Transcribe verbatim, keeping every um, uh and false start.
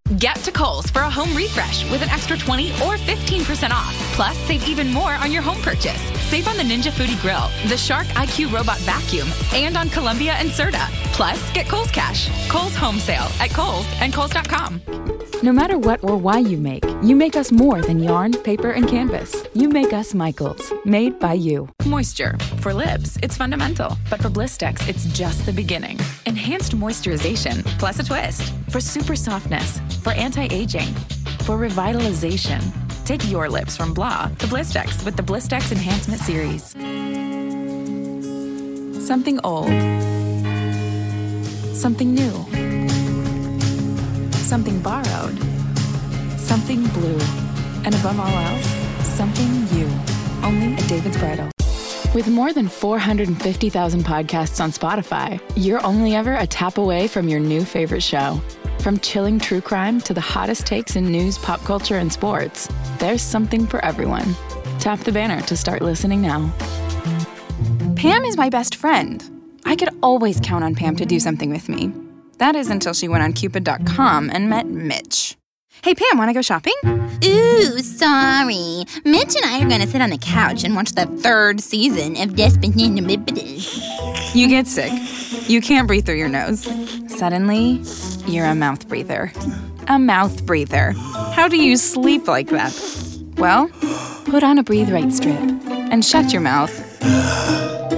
Get to Kohl's for a home refresh with an extra twenty or fifteen percent off. Plus, save even more on your home purchase. Save on the Ninja Foodie Grill, the Shark I Q Robot Vacuum, and on Columbia and Serta. Plus, get Kohl's Cash. Kohl's Home Sale at Kohl's and Kohl's dot com. No matter what or why you make, you make us more than yarn, paper, and canvas. You make us Michaels, made by you. Moisture. For lips, it's fundamental. But for Blistex, it's just the beginning. Enhanced moisturization, plus a twist. For super softness. For anti-aging. For revitalization. Take your lips from blah to Blistex with the Blistex Enhancement Series. Something old. Something new. Something borrowed. Something blue. And above all else, something you. Only at David's Bridal. With more than four hundred fifty thousand podcasts on Spotify, you're only ever a tap away from your new favorite show. From chilling true crime to the hottest takes in news, pop culture, and sports, there's something for everyone. Tap the banner to start listening now. Pam is my best friend. I could always count on Pam to do something with me. That is until she went on Cupid dot com and met Mitch. Hey, Pam, want to go shopping? Ooh, sorry. Mitch and I are going to sit on the couch and watch the third season of Desperate. You get sick. You can't breathe through your nose. Suddenly, you're a mouth breather. A mouth breather. How do you sleep like that? Well, put on a Breathe Right strip and shut your mouth.